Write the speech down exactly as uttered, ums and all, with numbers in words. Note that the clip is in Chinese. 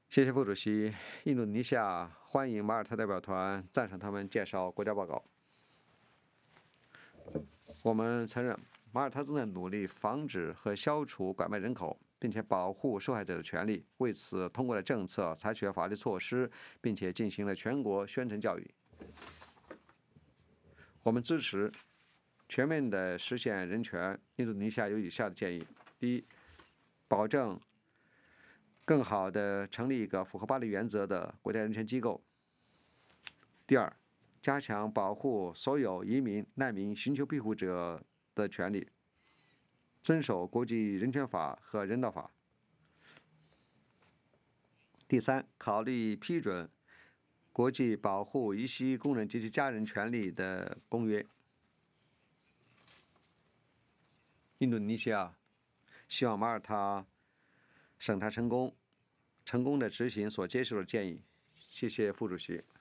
谢谢副主席。印度尼西亚欢迎马耳他代表团赞赏他们介绍国家报告。我们承认，马耳他正在努力防止和消除拐卖人口，并且保护受害者的权利。为此，通过了政策，采取了法律措施，并且进行了全国宣传教育。我们支持全面的实现人权。印度尼西亚有以下的建议：第一，保证更好地成立一个符合巴黎原则的国家人权机构；第二，加强保护所有移民、难民、寻求庇护者的权利，遵守国际人权法和人道法；第三，考虑批准国际保护遗失工人及其家人权利的公约。印度尼西亚希望马耳他审查成功，成功的执行所接受的建议。谢谢副主席。